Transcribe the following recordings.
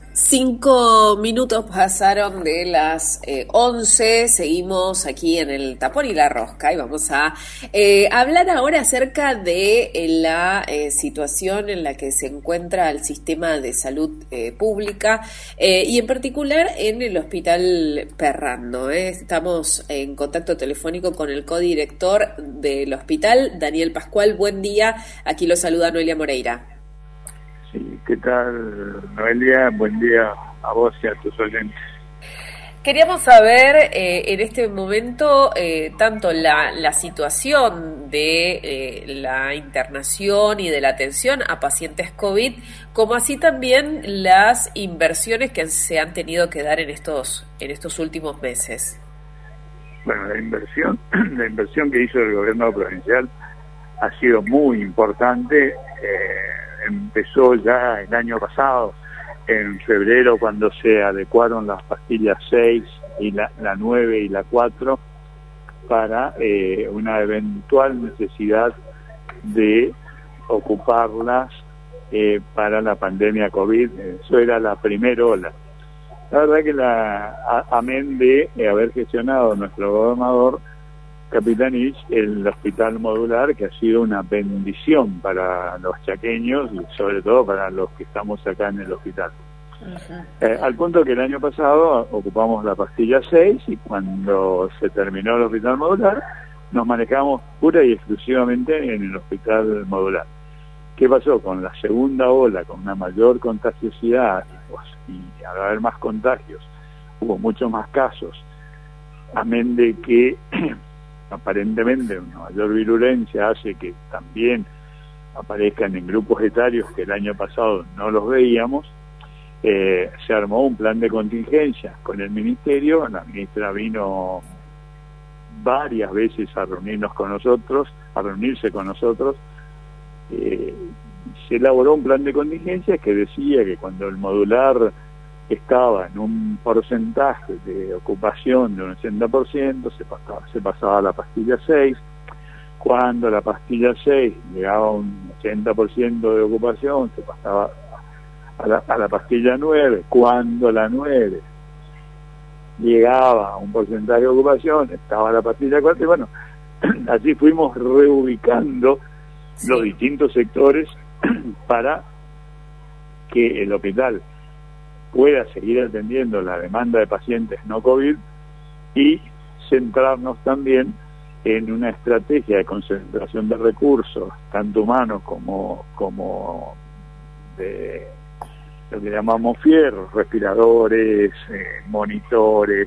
5 minutos pasaron de las 11, seguimos aquí en el Tapón y la Rosca y vamos a hablar ahora acerca de la situación en la que se encuentra el sistema de salud pública y en particular en el Hospital Perrando. Estamos en contacto telefónico con el codirector del hospital, Daniel Pascual. Buen día, aquí lo saluda Noelia Moreira. Sí, ¿qué tal, Noelia? Buen día a vos y a tus oyentes. Queríamos saber en este momento tanto la situación de la internación y de la atención a pacientes COVID, como así también las inversiones que se han tenido que dar en estos últimos meses. Bueno, la inversión que hizo el gobierno provincial ha sido muy importante. Empezó ya el año pasado, en febrero, cuando se adecuaron las pastillas 6 y la 9 y la 4 para una eventual necesidad de ocuparlas para la pandemia COVID. Eso era la primera ola. La verdad que amén de haber gestionado nuestro gobernador Capitanich el hospital modular, que ha sido una bendición para los chaqueños y sobre todo para los que estamos acá en el hospital. Al punto que el año pasado ocupamos la pastilla 6 y cuando se terminó el hospital modular nos manejamos pura y exclusivamente en el hospital modular. ¿Qué pasó? Con la segunda ola, con una mayor contagiosidad y al haber más contagios hubo muchos más casos, amén de que aparentemente una mayor virulencia hace que también aparezcan en grupos etarios que el año pasado no los veíamos. Se armó un plan de contingencia con el ministerio. La ministra vino varias veces a reunirse con nosotros. Se elaboró un plan de contingencia que decía que cuando el modular estaba en un porcentaje de ocupación de un 80%, se pasaba a la pastilla 6. Cuando la pastilla 6 llegaba a un 80% de ocupación, se pasaba a la pastilla 9. Cuando la 9 llegaba a un porcentaje de ocupación, estaba la pastilla 4. Y bueno, así fuimos reubicando los distintos sectores para que el hospital pueda seguir atendiendo la demanda de pacientes no COVID y centrarnos también en una estrategia de concentración de recursos, tanto humanos como de lo que llamamos fierros, respiradores, monitores,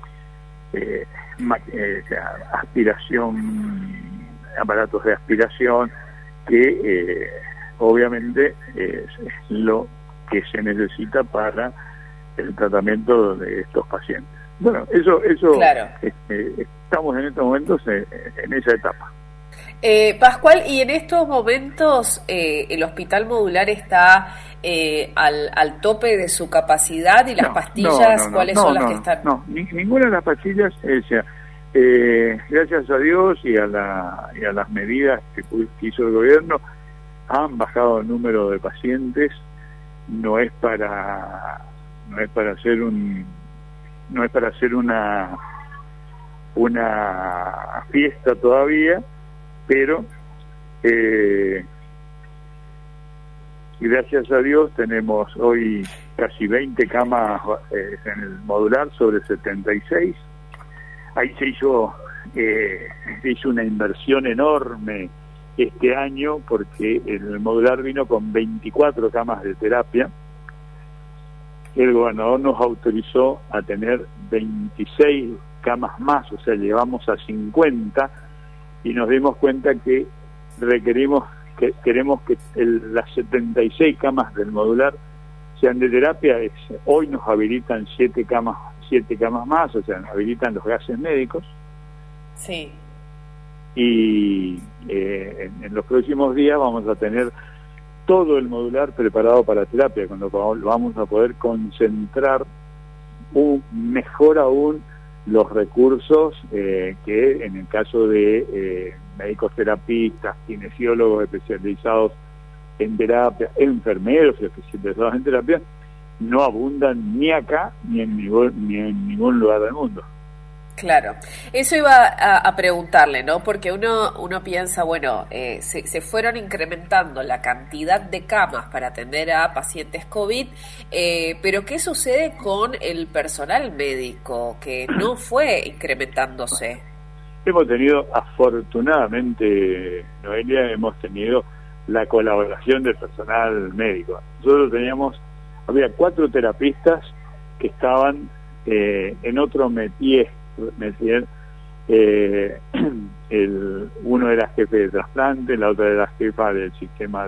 aspiración, aparatos de aspiración, que obviamente es lo que se necesita para el tratamiento de estos pacientes. Bueno, eso claro. Estamos en estos momentos en esa etapa. Pascual, y en estos momentos el hospital modular está al tope de su capacidad y las pastillas, ¿cuáles son las que están? No, ninguna de las pastillas, gracias a Dios y a las medidas que hizo el gobierno, han bajado el número de pacientes. No es para hacer una fiesta todavía, pero gracias a Dios tenemos hoy casi 20 camas en el modular sobre 76. Ahí se hizo una inversión enorme este año porque el modular vino con 24 camas de terapia. El gobernador nos autorizó a tener 26 camas más, o sea, llevamos a 50 y nos dimos cuenta que queremos que las 76 camas del modular sean de terapia. Hoy nos habilitan 7 camas más, o sea, habilitan los gases médicos. Sí. Y en los próximos días vamos a tener todo el modular preparado para terapia, con lo cual vamos a poder concentrar mejor aún los recursos que en el caso de médicos terapistas, kinesiólogos especializados en terapia, enfermeros especializados en terapia, no abundan ni acá ni en ningún lugar del mundo. Claro, eso iba a preguntarle, ¿no? Porque uno piensa, bueno, se fueron incrementando la cantidad de camas para atender a pacientes COVID, pero ¿qué sucede con el personal médico que no fue incrementándose? Hemos tenido, afortunadamente, Noelia, hemos tenido la colaboración del personal médico. Nosotros había 4 terapistas que estaban en otro métier. Uno era jefe de trasplante, la otra era jefa del sistema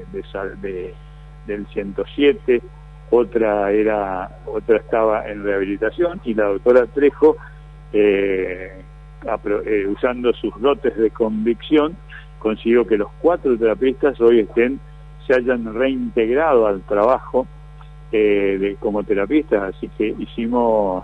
del 107, otra estaba en rehabilitación, y la doctora Trejo, usando sus dotes de convicción, consiguió que los 4 terapistas hoy se hayan reintegrado al trabajo como terapistas. Así que hicimos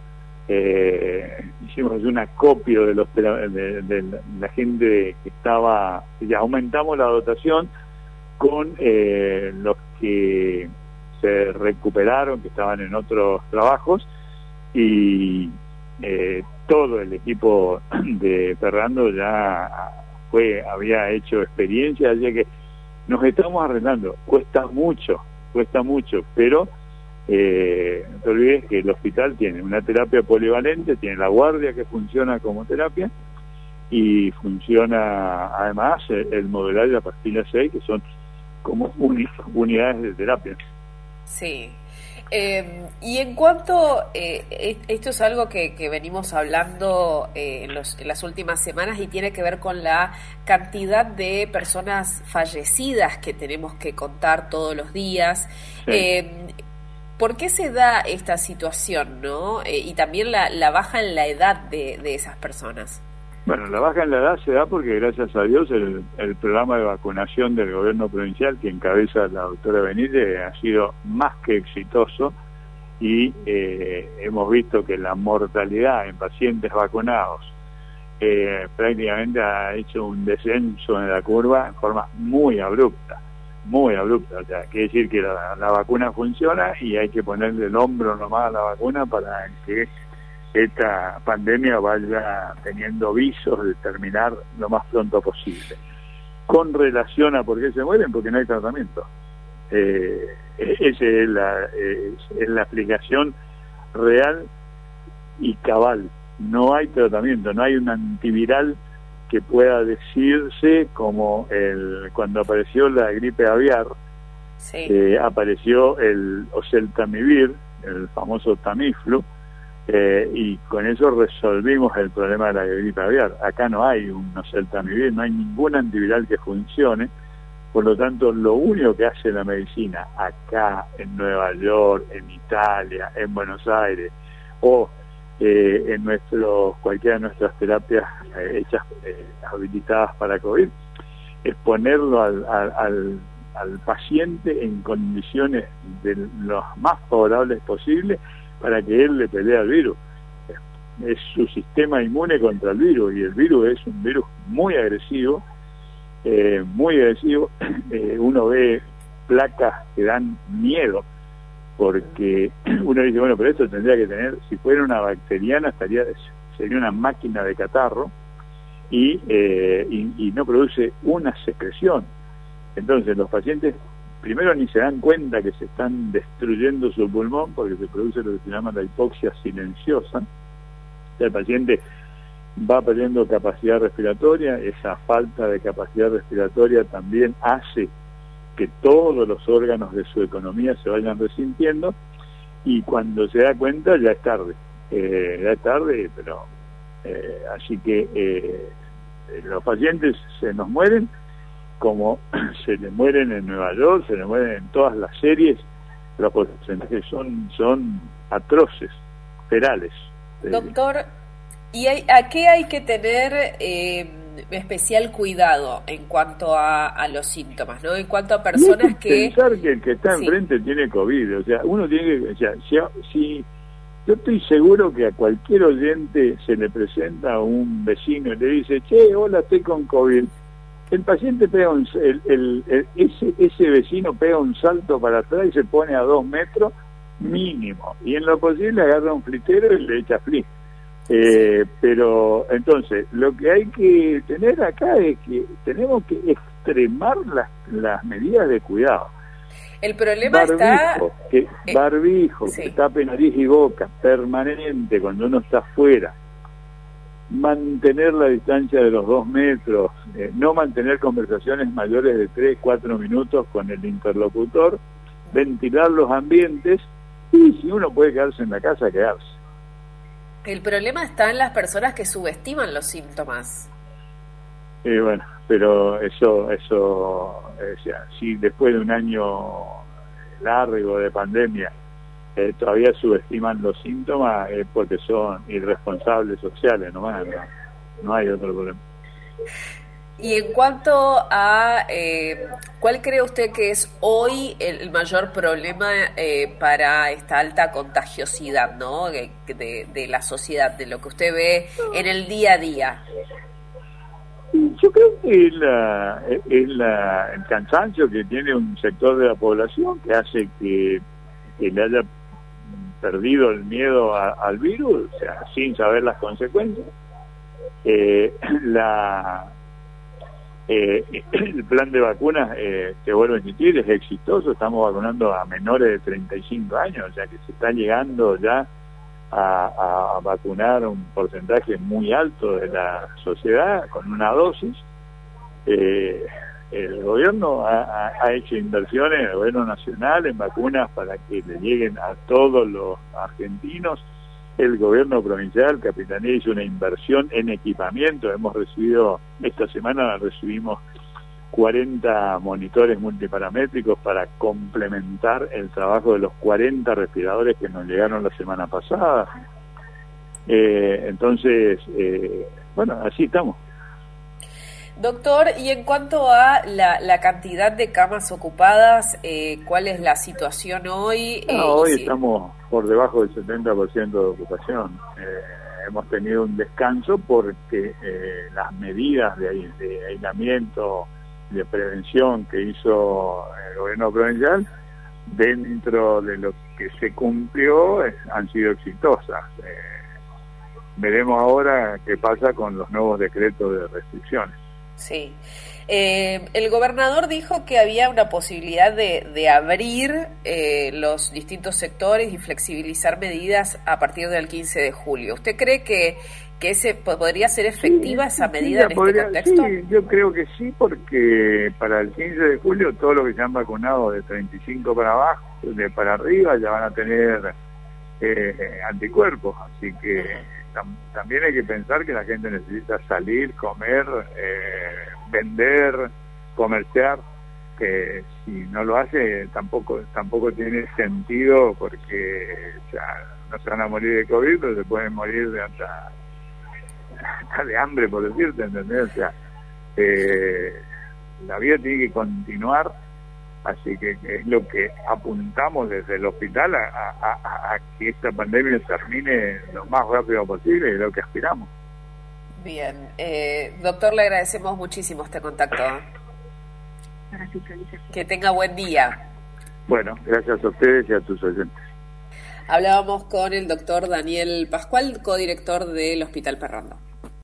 un acopio de la gente que estaba, ya aumentamos la dotación con los que se recuperaron, que estaban en otros trabajos, y todo el equipo de Ferrando ya había hecho experiencia, así que nos estamos arreglando. Cuesta mucho, pero no te olvides que el hospital tiene una terapia polivalente, tiene la guardia que funciona como terapia, y funciona además el modular y la pastilla 6, que son como unidades de terapia. Sí. Y en cuanto, esto es algo que venimos hablando en las últimas semanas, y tiene que ver con la cantidad de personas fallecidas que tenemos que contar todos los días. Sí. ¿Por qué se da esta situación, no? Y también la baja en la edad de esas personas. Bueno, la baja en la edad se da porque, gracias a Dios, el programa de vacunación del gobierno provincial, que encabeza la doctora Benítez, ha sido más que exitoso, y hemos visto que la mortalidad en pacientes vacunados prácticamente ha hecho un descenso en la curva en forma muy abrupta. O sea, quiere decir que la vacuna funciona, y hay que ponerle el hombro nomás a la vacuna para que esta pandemia vaya teniendo visos de terminar lo más pronto posible. Con relación a por qué se mueren, porque no hay tratamiento. Esa es la explicación real y cabal. No hay tratamiento, no hay un antiviral que pueda decirse como cuando apareció la gripe aviar. Sí. Apareció el oseltamivir, el famoso Tamiflu, y con eso resolvimos el problema de la gripe aviar. Acá no hay un oseltamivir, no hay ningún antiviral que funcione. Por lo tanto, lo único que hace la medicina acá en Nueva York, en Italia, en Buenos Aires, o en cualquiera de nuestras terapias hechas habilitadas para COVID, es ponerlo al paciente en condiciones de los más favorables posibles para que él le pelee al virus. Es su sistema inmune contra el virus, y el virus es un virus muy agresivo. Uno ve placas que dan miedo, porque uno dice, bueno, pero esto tendría que tener, si fuera una bacteriana sería una máquina de catarro, y no produce una secreción. Entonces los pacientes primero ni se dan cuenta que se están destruyendo su pulmón, porque se produce lo que se llama la hipoxia silenciosa. O sea, el paciente va perdiendo capacidad respiratoria. Esa falta de capacidad respiratoria también hace que todos los órganos de su economía se vayan resintiendo, y cuando se da cuenta ya es tarde. Pero así que los pacientes se nos mueren como se le mueren en Nueva York, se le mueren en todas las series. Los porcentajes son atroces, ferales. Doctor, ¿y a qué hay que tener especial cuidado en cuanto a los síntomas, ¿no? En cuanto a personas que... Pensar que el que está enfrente tiene COVID, o sea, uno tiene que... O sea, si yo estoy seguro que a cualquier oyente se le presenta un vecino y le dice, che, hola, estoy con COVID, el paciente pega ese vecino pega un salto para atrás y se pone a 2 metros mínimo, y en lo posible agarra un flitero y le echa fli. Pero entonces lo que hay que tener acá es que tenemos que extremar las medidas de cuidado. El problema barbijo, sí, que tape nariz y boca, permanente cuando uno está afuera, mantener la distancia de los 2 metros, no mantener conversaciones mayores de 3, 4 minutos con el interlocutor, ventilar los ambientes, y si uno puede quedarse en la casa, quedarse. El problema está en las personas que subestiman los síntomas. Bueno, pero eso si después de un año largo de pandemia todavía subestiman los síntomas, es porque son irresponsables sociales nomás, no hay otro problema. Y en cuanto a ¿cuál cree usted que es hoy el mayor problema para esta alta contagiosidad, ¿no? de la sociedad, de lo que usted ve en el día a día? Yo creo que es el cansancio que tiene un sector de la población que hace que le haya perdido el miedo al virus, o sea, sin saber las consecuencias. El plan de vacunas, te vuelvo a insistir, es exitoso. Estamos vacunando a menores de 35 años, o sea que se está llegando ya a vacunar un porcentaje muy alto de la sociedad con una dosis. El gobierno ha hecho inversiones, el gobierno nacional, en vacunas para que le lleguen a todos los argentinos. El gobierno provincial, Capitanía, hizo una inversión en equipamiento. Esta semana recibimos 40 monitores multiparamétricos para complementar el trabajo de los 40 respiradores que nos llegaron la semana pasada. Entonces, bueno, así estamos. Doctor, y en cuanto a la cantidad de camas ocupadas, ¿cuál es la situación hoy? Hoy estamos por debajo del 70% de ocupación. Hemos tenido un descanso porque las medidas de aislamiento, de prevención que hizo el gobierno provincial, dentro de lo que se cumplió, han sido exitosas. Veremos ahora qué pasa con los nuevos decretos de restricciones. Sí. El gobernador dijo que había una posibilidad de abrir los distintos sectores y flexibilizar medidas a partir del 15 de julio. ¿Usted cree que podría ser efectiva esa medida en este contexto? Sí, yo creo que sí, porque para el 15 de julio todos los que se han vacunado de 35 para abajo, para arriba, ya van a tener anticuerpos, así que también hay que pensar que la gente necesita salir, comer, vender, comerciar, que si no lo hace tampoco tiene sentido, porque no se van a morir de COVID, pero se pueden morir de hasta de hambre, por decirte, ¿entendés? O sea, la vida tiene que continuar, así que es lo que apuntamos desde el hospital a que esta pandemia termine lo más rápido posible, y es lo que aspiramos. Bien, doctor, le agradecemos muchísimo este contacto. Que tenga buen día. Bueno, gracias a ustedes y a tus oyentes. Hablábamos con el doctor Daniel Pascual, codirector del Hospital Perrando.